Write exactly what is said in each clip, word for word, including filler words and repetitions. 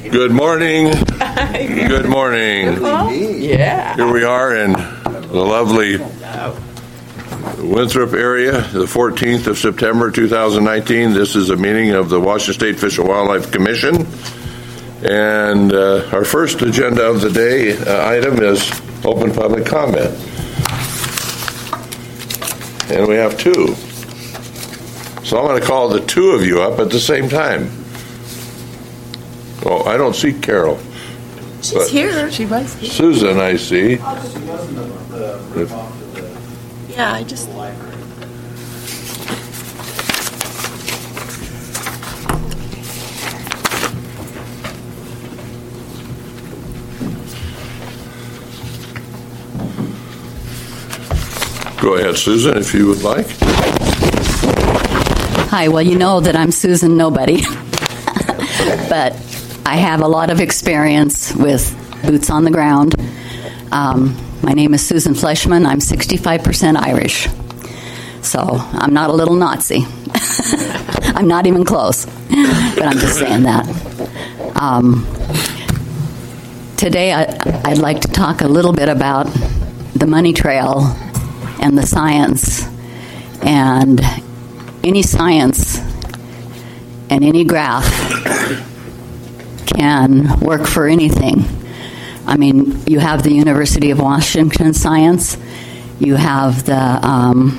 Good morning. Good morning. Yeah. Here we are in the lovely Winthrop area, the fourteenth of September, two thousand nineteen. This is a meeting of the Washington State Fish and Wildlife Commission. And uh, our first agenda of the day uh, item is open public comment. And we have two. So I'm going to call the two of you up at the same time. Oh, I don't see Carol. She's here. She was here. Susan, I see. Yeah, I just... Go ahead, Susan, if you would like. Hi, well, you know that I'm Susan Nobody, but I have a lot of experience with boots on the ground. Um, my name is Susan Fleshman. I'm sixty-five percent Irish, so I'm not a little Nazi. I'm not even close, but I'm just saying that. Um, today, I, I'd like to talk a little bit about the money trail and the science, and any science and any graph can work for anything. I mean, you have the University of Washington science, you have the um,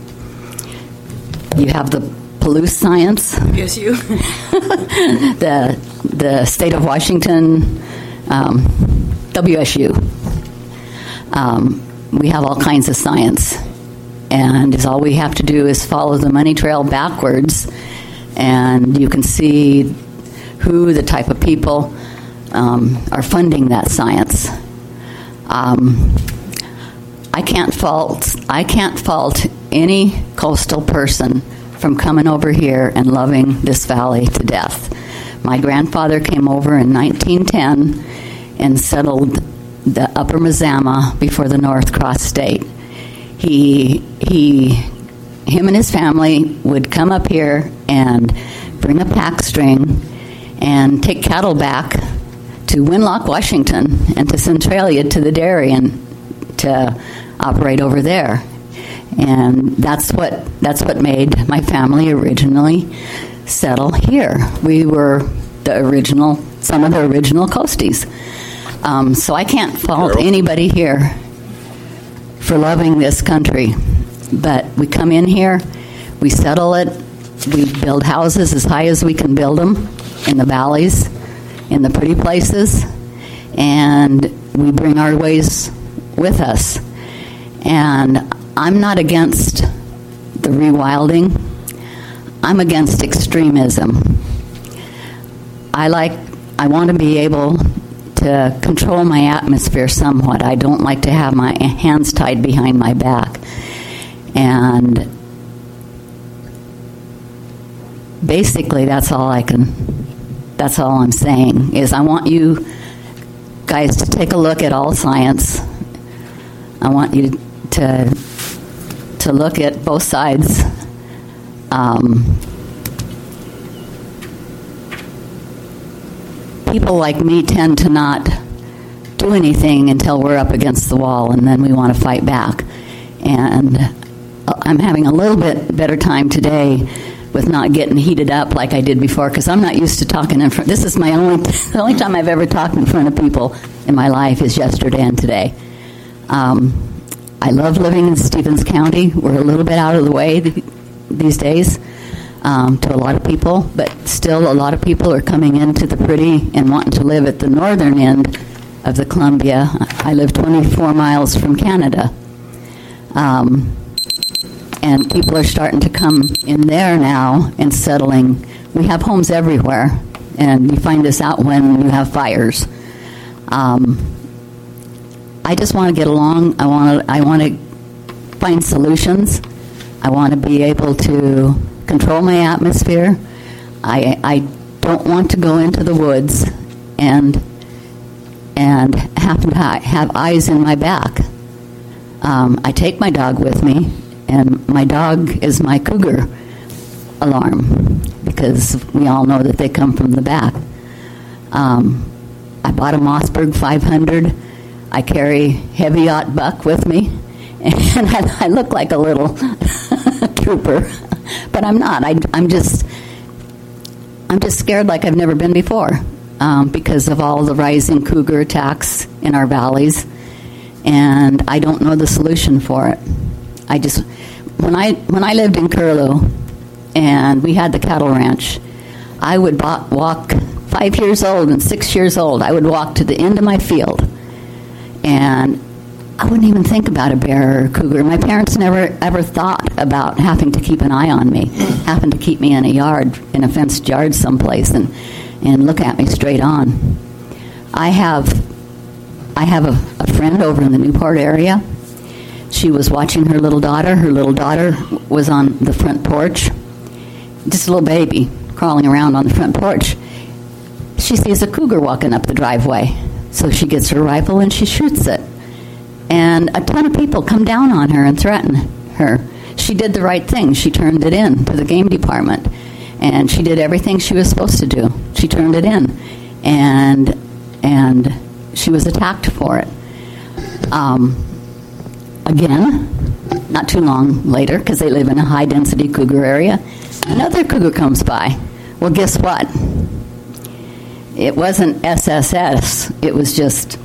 you have the Palouse science, Yes, you. the the state of Washington, um, W S U. Um, we have all kinds of science, and is all we have to do is follow the money trail backwards, and you can see who the type of people um, are funding that science. Um, I can't fault I can't fault any coastal person from coming over here and loving this valley to death. My grandfather came over in nineteen ten and settled the Upper Mazama before the North Cross State. He he him and his family would come up here and bring a pack string and take cattle back to Winlock, Washington, and to Centralia, to the dairy, and to operate over there. And that's what that's what made my family originally settle here. We were the original, some of the original coasties. Um, so I can't fault Carol? anybody here for loving this country. But we come in here, we settle it, we build houses as high as we can build them in the valleys, in the pretty places, and we bring our ways with us. And I'm not against the rewilding. I'm against extremism. I like, I want to be able to control my atmosphere somewhat. I don't like to have my hands tied behind my back. And basically, that's all I can, that's all I'm saying, is I want you guys to take a look at all science. I want you to to look at both sides. Um, people like me tend to not do anything until we're up against the wall, and then we want to fight back. And I'm having a little bit better time today with not getting heated up like I did before, because I'm not used to talking in front. This is my only, the only time I've ever talked in front of people in my life is yesterday and today. Um, I love living in Stevens County. We're a little bit out of the way th- these days um, to a lot of people, but still a lot of people are coming into the pretty and wanting to live at the northern end of the Columbia. I live twenty-four miles from Canada. Um, and people are starting to come in there now and settling. We have homes everywhere, and you find this out when you have fires. Um, I just want to get along. I want to. I want to find solutions. I want to be able to control my atmosphere. I I don't want to go into the woods and and have to ha- have eyes in my back. Um, I take my dog with me, and my dog is my cougar alarm, because we all know that they come from the back. Um, I bought a Mossberg five hundred. I carry heavy aught buck with me, and I, I look like a little trooper, but I'm not. I, I'm just, I'm just scared like I've never been before, um, because of all the rising cougar attacks in our valleys, and I don't know the solution for it. I just, when I when I lived in Curlew, and we had the cattle ranch, I would bo- walk five years old and six years old. I would walk to the end of my field. And I wouldn't even think about a bear or a cougar. My parents never ever thought about having to keep an eye on me, having to keep me in a yard, in a fenced yard someplace, and, and look at me straight on. I have I have a, a friend over in the Newport area. She was watching her little daughter. Her little daughter was on the front porch, just a little baby crawling around on the front porch. She sees a cougar walking up the driveway. So she gets her rifle and she shoots it. And a ton of people come down on her and threaten her. She did the right thing. She turned it in to the game department. And she did everything she was supposed to do. She turned it in. And and she was attacked for it. Um, again, not too long later, because they live in a high-density cougar area, another cougar comes by. Well, guess what? It wasn't S S S. It was just,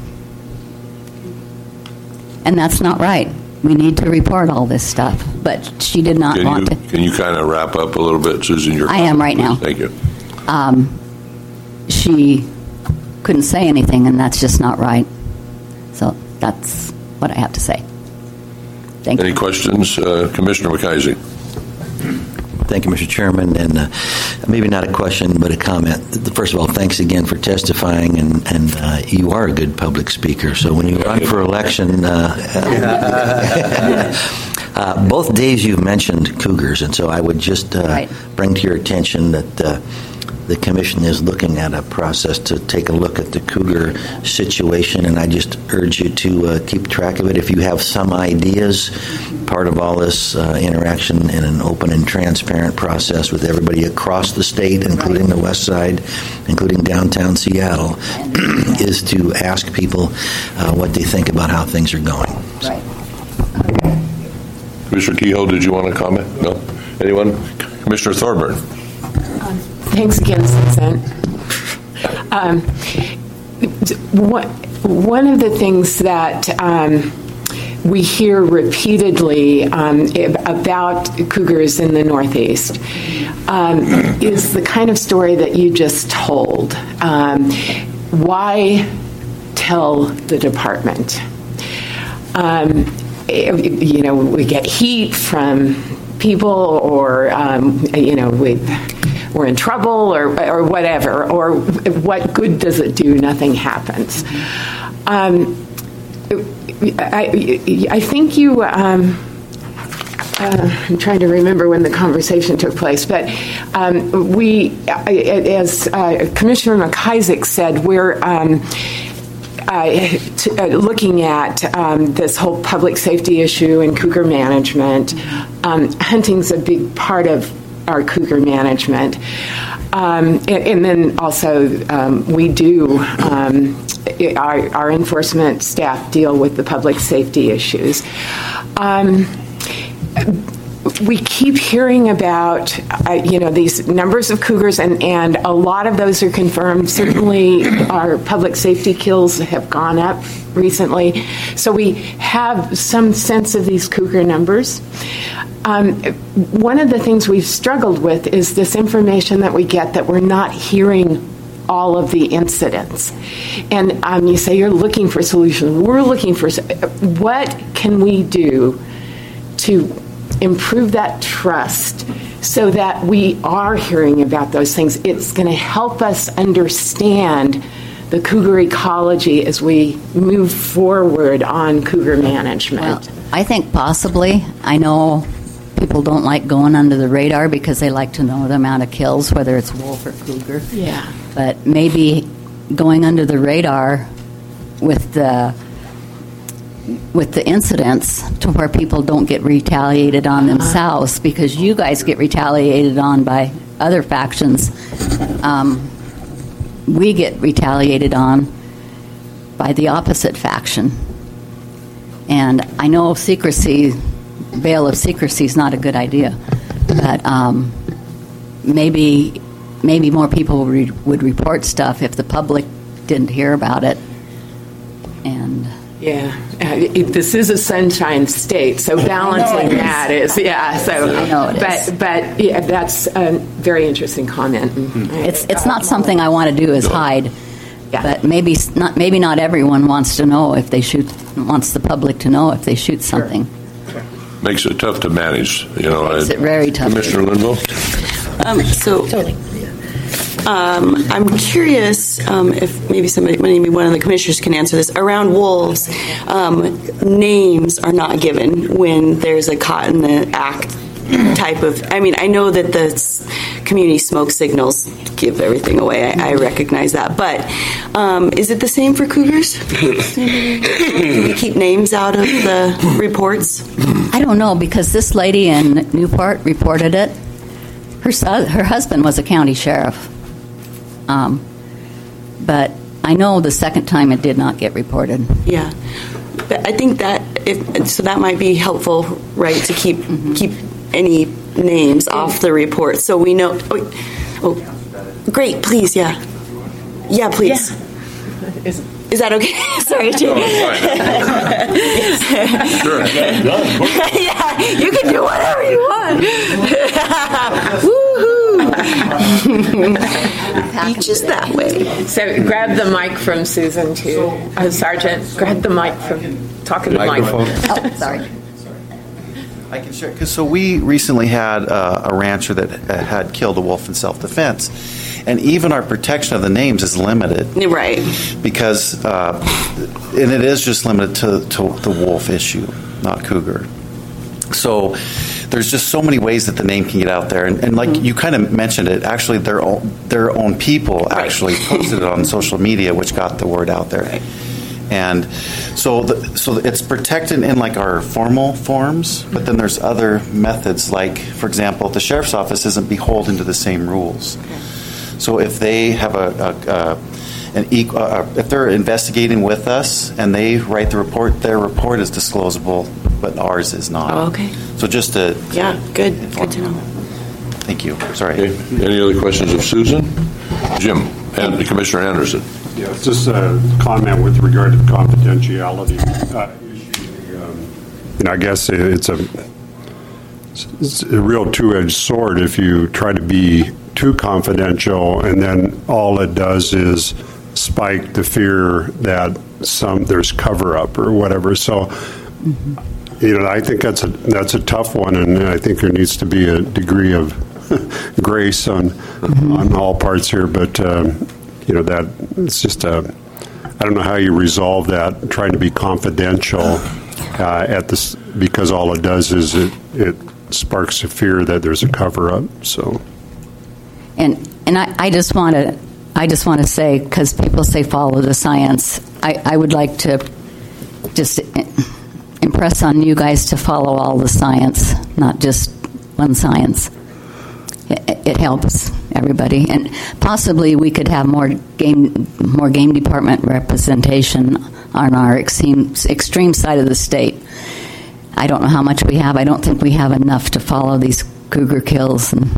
and that's not right. We need to report all this stuff. But she did not can want you, to. Can you kind of wrap up a little bit, Susan? Your I am right now. Thank you. Um, she couldn't say anything, and that's just not right. So that's what I have to say. Thank Any you. Any questions, uh, Commissioner McKisey? Thank you, Mister Chairman, and uh, maybe not a question, but a comment. First of all, thanks again for testifying, and, and uh, you are a good public speaker. So when you run for election, uh, uh, both days you've mentioned cougars, and so I would just uh, right. bring to your attention that uh, the Commission is looking at a process to take a look at the cougar situation, and I just urge you to uh, keep track of it. If you have some ideas, part of all this uh, interaction in an open and transparent process with everybody across the state, including the West Side, including downtown Seattle, is to ask people uh, what they think about how things are going. Right. Commissioner Kehoe, did you want to comment? No? Anyone? Commissioner Thorburn. Um, thanks again, Susan. Um, what, one of the things that um, we hear repeatedly um, about cougars in the Northeast um, is the kind of story that you just told. Um, why tell the department? Um, you know, we get heat from people, or um, you know, we, we're in trouble, or or whatever, or what good does it do? Nothing happens. Um, I, I think you, um, uh, I'm trying to remember when the conversation took place, but um, we, as uh, Commissioner McIsaac said, we're um, uh, t- uh, looking at um, this whole public safety issue and cougar management. Um, hunting's a big part of our cougar management. Um, and, and then also um, we do, um, it, our, our enforcement staff deal with the public safety issues. Um, we keep hearing about, uh, you know, these numbers of cougars, and, and a lot of those are confirmed. Certainly our public safety kills have gone up recently. So we have some sense of these cougar numbers. Um, one of the things we've struggled with is this information that we get that we're not hearing all of the incidents. And um, you say you're looking for solutions. We're looking for, what can we do to improve that trust so that we are hearing about those things? It's going to help us understand the cougar ecology as we move forward on cougar management. Well, I think possibly. I know people don't like going under the radar because they like to know the amount of kills, whether it's wolf or cougar. Yeah. But maybe going under the radar with the with the incidents to where people don't get retaliated on uh-huh. themselves, because you guys get retaliated on by other factions. Um, we get retaliated on by the opposite faction. And I know secrecy, veil of secrecy is not a good idea, but um, maybe maybe more people would, re- would report stuff if the public didn't hear about it. And yeah, uh, it, this is a sunshine state, so balancing that is yeah. So, I know it but is. but yeah, that's a very interesting comment. Mm-hmm. it's it's not something I want to do is hide. Yeah. But maybe not. Maybe not everyone wants to know if they shoot. Wants the public to know if they shoot something. Sure. Makes it tough to manage, you know. Makes it very tough. Commissioner Linville? Um, so, um, I'm curious um, if maybe somebody, maybe one of the commissioners can answer this. Around wolves, um, names are not given when there's a caught in the act type of. I mean, I know that the community smoke signals give everything away. I, I recognize that, but um, is it the same for cougars? Do we keep names out of the reports? I don't know, because this lady in Newport reported it. Her son, her husband was a county sheriff, um, but I know the second time it did not get reported. Yeah, but I think that if, so that might be helpful, right? To keep mm-hmm. keep any names off the report, so we know. Oh, oh great! Please, yeah, yeah, please. Yeah. Is, Is that okay? Sorry, Jim. Sure. Yeah, you can do whatever you want. Woohoo! Beaches that way. So grab the mic from Susan too, uh, Sergeant. Grab the mic from talking to the Microphone. mic. Oh, sorry. I can share, because so we recently had uh, a rancher that had killed a wolf in self-defense, and even our protection of the names is limited. Right. Because, uh, and it is just limited to, to the wolf issue, not cougar. So there's just so many ways that the name can get out there, and, and like mm-hmm. you kind of mentioned it, actually their own, their own people actually right. posted it on social media, which got the word out there. Right. And so, the, so it's protected in like our formal forms, but then there's other methods. Like, for example, the sheriff's office isn't beholden to the same rules. Okay. So if they have a, a, a an equal, uh, if they're investigating with us and they write the report, their report is disclosable, but ours is not. Oh, okay. So just to yeah, good, good to know. Thank you. Sorry. Okay. Any other questions of Susan, Jim, and Commissioner Anderson? Yeah, it's just a comment with regard to confidentiality uh, issue. Um, and I guess it's a, it's a real two-edged sword if you try to be too confidential, and then all it does is spike the fear that some there's cover-up or whatever. So, mm-hmm. you know, I think that's a that's a tough one, and I think there needs to be a degree of grace on mm-hmm. on all parts here, but. Um, You know, that it's just a, I don't know how you resolve that, trying to be confidential uh, at this, because all it does is it, it sparks a fear that there's a cover-up. So, and and I, I just want to I just want to say, because people say follow the science, I, I would like to just impress on you guys to follow all the science, not just one science. It, it helps everybody, and possibly we could have more game, more game department representation on our extreme, extreme side of the state. I don't know how much we have. I don't think we have enough to follow these cougar kills and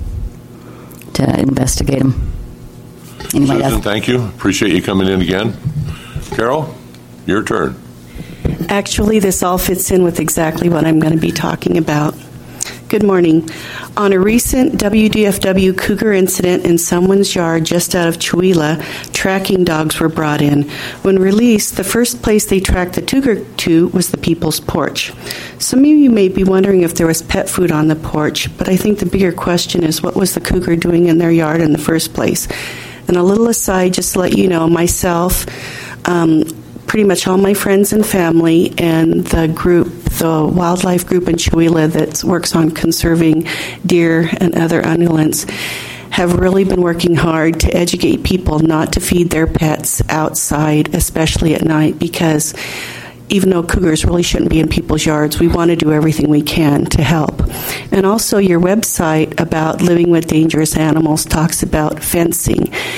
to investigate them. Anyway, Susan, thank you. Appreciate you coming in again. Carol, your turn. Actually, this all fits in with exactly what I'm going to be talking about. Good morning. On a recent W D F W cougar incident in someone's yard just out of Chewelah, tracking dogs were brought in. When released, the first place they tracked the cougar to was the people's porch. Some of you may be wondering if there was pet food on the porch, but I think the bigger question is, what was the cougar doing in their yard in the first place? And a little aside, just to let you know, myself, um, pretty much all my friends and family, and the group, the wildlife group in Chewelah that works on conserving deer and other ungulates, have really been working hard to educate people not to feed their pets outside, especially at night, because even though cougars really shouldn't be in people's yards, we want to do everything we can to help. And also your website about living with dangerous animals talks about fencing.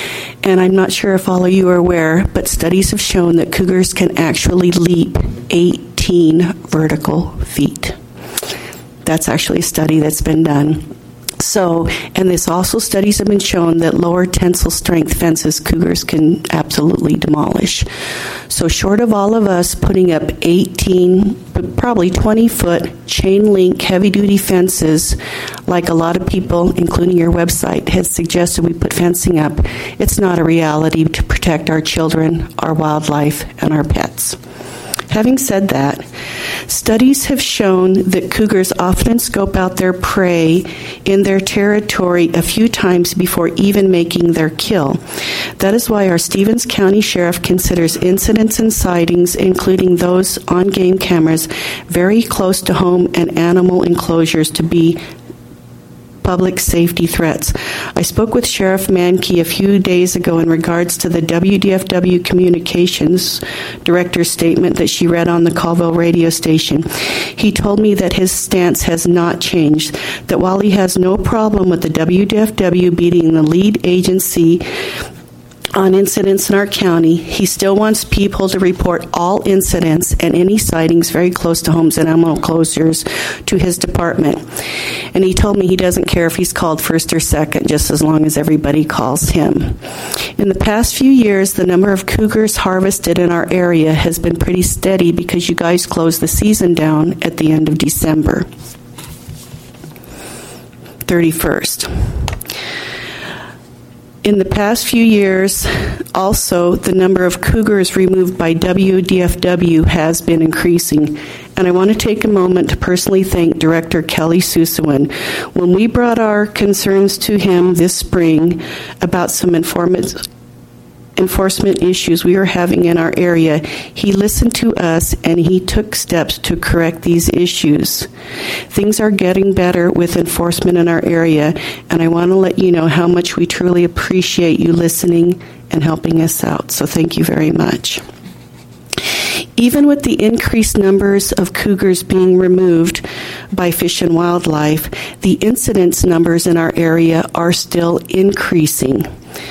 And I'm not sure if all of you are aware, but studies have shown that cougars can actually leap eighteen vertical feet. That's actually a study that's been done. So, and this also studies have been shown that lower tensile strength fences cougars can absolutely demolish. So short of all of us putting up eighteen, probably twenty foot chain link heavy duty fences, like a lot of people, including your website, has suggested we put fencing up, it's not a reality to protect our children, our wildlife, and our pets. Having said that, studies have shown that cougars often scope out their prey in their territory a few times before even making their kill. That is why our Stevens County Sheriff considers incidents and sightings, including those on game cameras, very close to home and animal enclosures to be public safety threats. I spoke with Sheriff Mankey a few days ago in regards to the W D F W Communications Director's statement that she read on the Colville radio station. He told me that his stance has not changed, that while he has no problem with the W D F W being the lead agency on incidents in our county, he still wants people to report all incidents and any sightings very close to homes and animal enclosures to his department. And he told me he doesn't care if he's called first or second, just as long as everybody calls him. In the past few years, the number of cougars harvested in our area has been pretty steady because you guys closed the season down at the end of December thirty-first. In the past few years, also, the number of cougars removed by W D F W has been increasing. And I want to take a moment to personally thank Director Kelly Susewin. When we brought our concerns to him this spring about some informant enforcement issues we were having in our area, he listened to us and he took steps to correct these issues. Things are getting better with enforcement in our area, and I want to let you know how much we truly appreciate you listening and helping us out. So thank you very much. Even with the increased numbers of cougars being removed by Fish and Wildlife, the incidence numbers in our area are still increasing,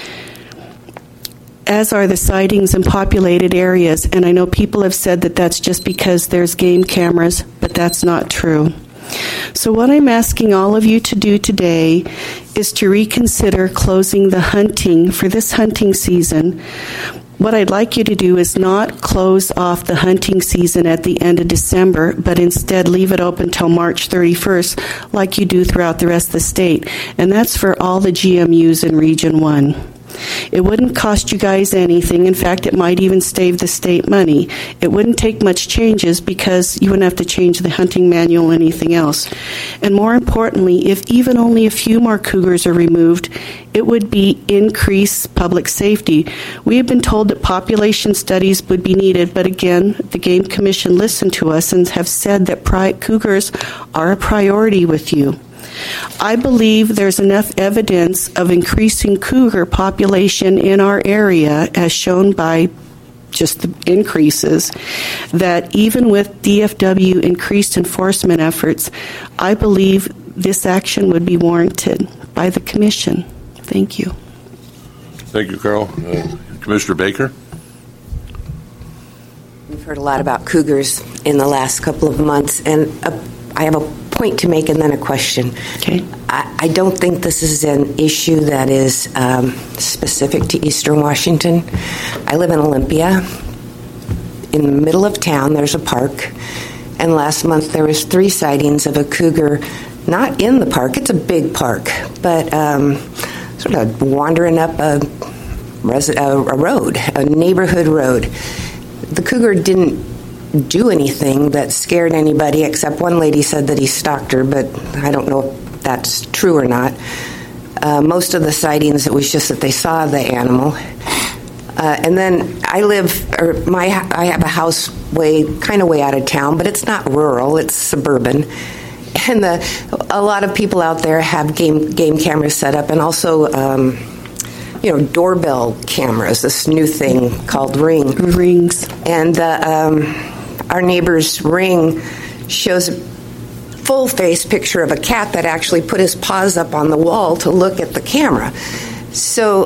as are the sightings in populated areas. And I know people have said that that's just because there's game cameras, but that's not true. So what I'm asking all of you to do today is to reconsider closing the hunting for this hunting season. What I'd like you to do is not close off the hunting season at the end of December, but instead leave it open until March thirty-first, like you do throughout the rest of the state. And that's for all the G M Us in Region one. It wouldn't cost you guys anything. In fact, it might even save the state money. It wouldn't take much changes because you wouldn't have to change the hunting manual or anything else. And more importantly, if even only a few more cougars are removed, it would be increased public safety. We have been told that population studies would be needed, but again, the Game Commission listened to us and have said that pri- cougars are a priority with you. I believe there's enough evidence of increasing cougar population in our area, as shown by just the increases, that even with D F W increased enforcement efforts, I believe this action would be warranted by the Commission. Thank you. Thank you, Carol. Uh, Commissioner Baker? We've heard a lot about cougars in the last couple of months, and uh, I have a point to make and then a question. Okay. I, I don't think this is an issue that is um, specific to Eastern Washington. I live in Olympia. In the middle of town, there's a park, and last month there was three sightings of a cougar, not in the park, it's a big park, but um, sort of wandering up a, resi- a, a road, a neighborhood road. The cougar didn't do anything that scared anybody, except one lady said that he stalked her, but I don't know if that's true or not. Uh, most of the sightings, it was just that they saw the animal. Uh, and then I live, or my, I have a house way, kind of way out of town, but it's not rural, it's suburban. And the, a lot of people out there have game game cameras set up, and also, um, you know, doorbell cameras, this new thing called Ring. Rings. And uh, um, our neighbor's Ring shows a full-face picture of a cat that actually put his paws up on the wall to look at the camera. So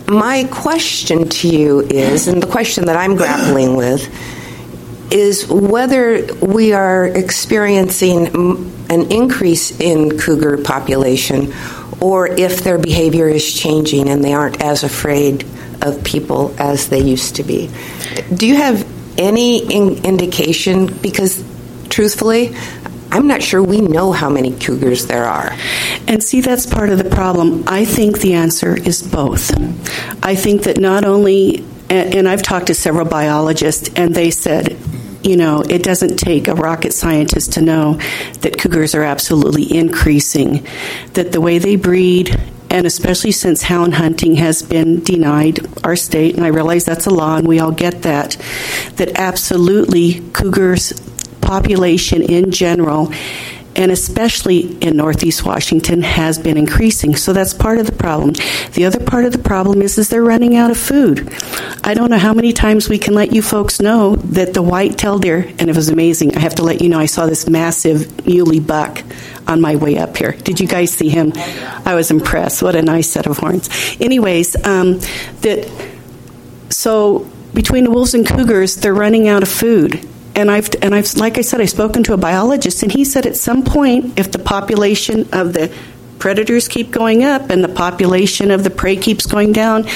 my question to you is, and the question that I'm grappling with, is whether we are experiencing an increase in cougar population or if their behavior is changing and they aren't as afraid of people as they used to be. Do you have any in- indication? Because truthfully, I'm not sure we know how many cougars there are. And see, that's part of the problem. I think the answer is both. I think that not only, and, and I've talked to several biologists, and they said, you know, it doesn't take a rocket scientist to know that cougars are absolutely increasing, that the way they breed, and especially since hound hunting has been denied our state, and I realize that's a law and we all get that, that absolutely cougars population in general, and especially in Northeast Washington, has been increasing. So that's part of the problem. The other part of the problem is, is they're running out of food. I don't know how many times we can let you folks know that the white-tailed deer, and it was amazing. I have to let you know I saw this massive muley buck on my way up here. Did you guys see him? I was impressed. What a nice set of horns. Anyways, um, that so between the wolves and cougars, they're running out of food. And I've, and I've, like I said, I've spoken to a biologist, and he said at some point, if the population of the predators keep going up and the population of the prey keeps going down,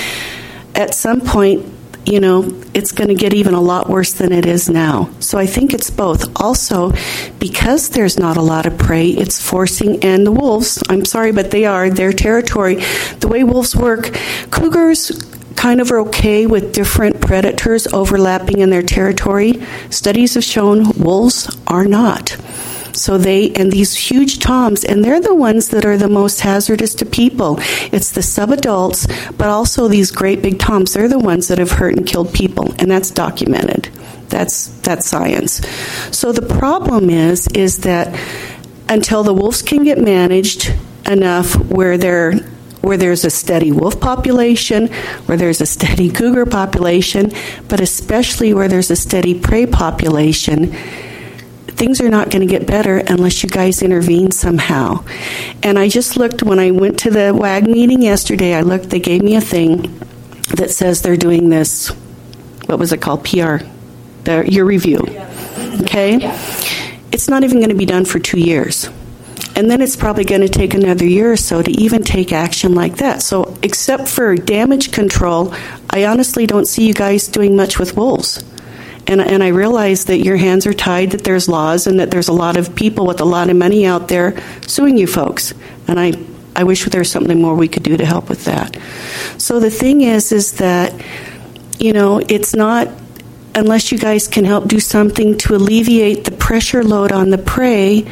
at some point, you know, it's going to get even a lot worse than it is now. So I think it's both. Also, because there's not a lot of prey, it's forcing, and the wolves, I'm sorry, but they are, their territory, the way wolves work, cougars kind of are okay with different predators overlapping in their territory. Studies have shown wolves are not. So they, and these huge toms, and they're the ones that are the most hazardous to people. It's the subadults, but also these great big toms. They're the ones that have hurt and killed people, and that's documented. That's that's science. So the problem is, is that until the wolves can get managed enough where they're where there's a steady wolf population, where there's a steady cougar population, but especially where there's a steady prey population, things are not going to get better unless you guys intervene somehow. And I just looked, when I went to the W A G meeting yesterday, I looked, they gave me a thing that says they're doing this, what was it called, P R, the, your review, okay? It's not even going to be done for two years. And then it's probably going to take another year or so to even take action like that. So except for damage control, I honestly don't see you guys doing much with wolves. And, and I realize that your hands are tied, that there's laws, and that there's a lot of people with a lot of money out there suing you folks. And I, I wish there was something more we could do to help with that. So the thing is, is that, you know, it's not, unless you guys can help do something to alleviate the pressure load on the prey,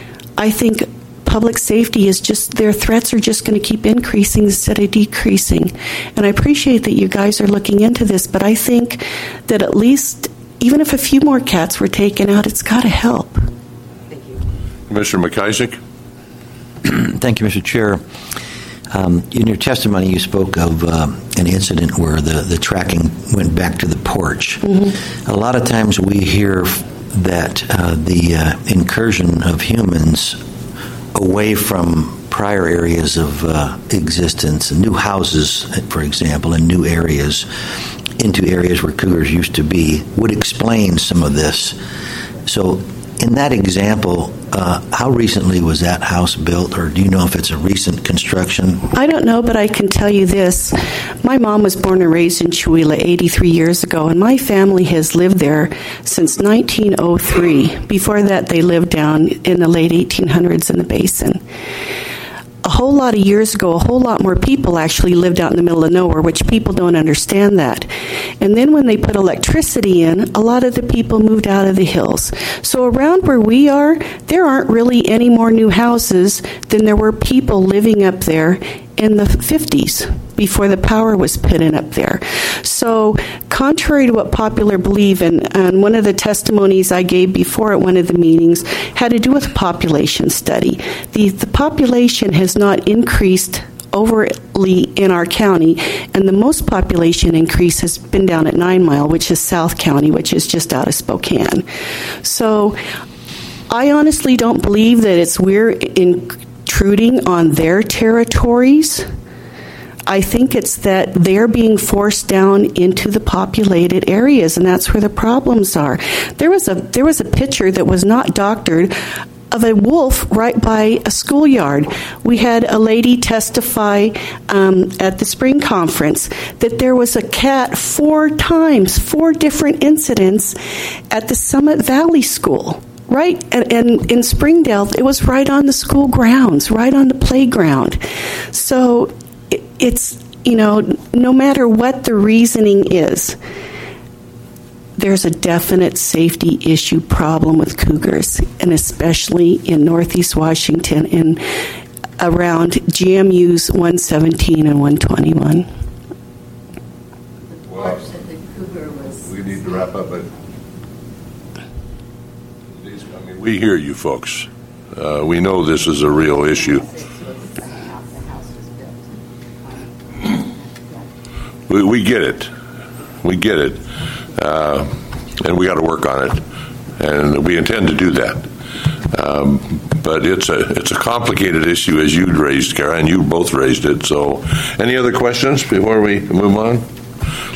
I think public safety is just, their threats are just going to keep increasing instead of decreasing. And I appreciate that you guys are looking into this, but I think that at least, even if a few more cats were taken out, it's got to help. Thank you. Commissioner McIsaac. Thank you, Mister Chair. Um, in your testimony, you spoke of uh, an incident where the, the tracking went back to the porch. Mm-hmm. A lot of times we hear that uh, the uh, incursion of humans away from prior areas of uh, existence, new houses, for example, in new areas, into areas where cougars used to be, would explain some of this. So in that example, uh, how recently was that house built, or do you know if it's a recent construction? I don't know, but I can tell you this. My mom was born and raised in Chewelah eighty-three years ago, and my family has lived there since nineteen oh three. Before that, they lived down in the late eighteen hundreds in the basin. A whole lot of years ago, a whole lot more people actually lived out in the middle of nowhere, which people don't understand that. And then when they put electricity in, a lot of the people moved out of the hills. So around where we are, there aren't really any more new houses than there were people living up there in the fifties before the power was put in up there. So contrary to what popular believe, and, and one of the testimonies I gave before at one of the meetings had to do with a population study. The, the population has not increased overly in our county, and the most population increase has been down at Nine Mile, which is South County, which is just out of Spokane. So I honestly don't believe that it's we're intruding on their territories. I think it's that they're being forced down into the populated areas, and that's where the problems are. There was a there was a picture that was not doctored of a wolf right by a schoolyard. We had a lady testify um, at the spring conference that there was a cat four times, four different incidents at the Summit Valley School. Right, and, and in Springdale, it was right on the school grounds, right on the playground. So it, it's, you know, no matter what the reasoning is, there's a definite safety issue problem with cougars, and especially in Northeast Washington and around G M Us one seventeen and one twenty-one. Well, we need to wrap up, but we hear you folks. Uh, we know this is a real issue. We, we get it. We get it. Uh, and we got to work on it. And we intend to do that. Um, but it's a it's a complicated issue, as you raised, Kara, and you both raised it. So any other questions before we move on?